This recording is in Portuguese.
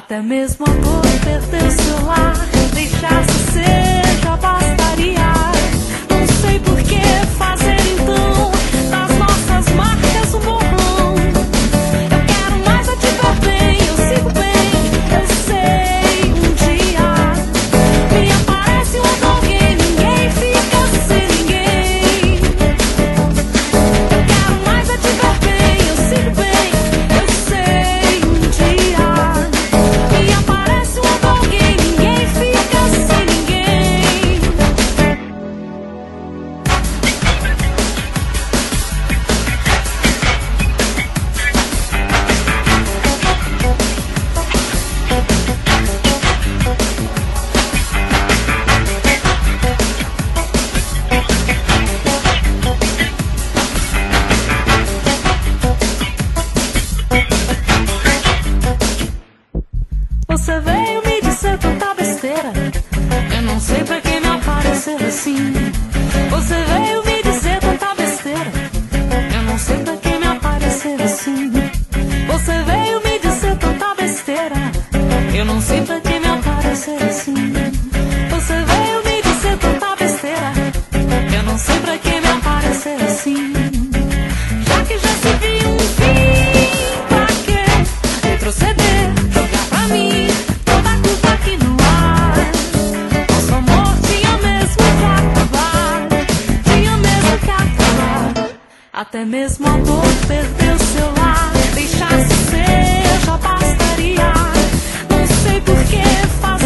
Até mesmo a dor perder seu lar, deixar-se ser já bastaria. Não sei por que fazer então das nossas marcas um borrão. Eu quero mais é te ver bem, eu sigo bem, eu sei um dia me aparece um outro alguém, ninguém fica sem ninguém. Eu quero mais é te ver bem, eu sigo bem, eu sei um dia me aparece um outro alguém, ninguém fica sem ninguém. Você veio me dizer tanta besteira, eu não sei pra que me aparecer assim. Você veio me dizer tanta besteira, eu não sei pra que me aparecer assim. Você veio me dizer tanta besteira, eu não sei pra que me aparecer assim. Você veio me dizer tanta besteira, eu não sei pra que me aparecer assim. Já que já se viu um fim, pra que retroceder, jogar pra mim toda a culpa aqui no ar? Nosso amor tinha mesmo que acabar, tinha mesmo que acabar. Até mesmo a dor perdeu seu lar, deixar-se ser já bastaria. Não sei por que fazer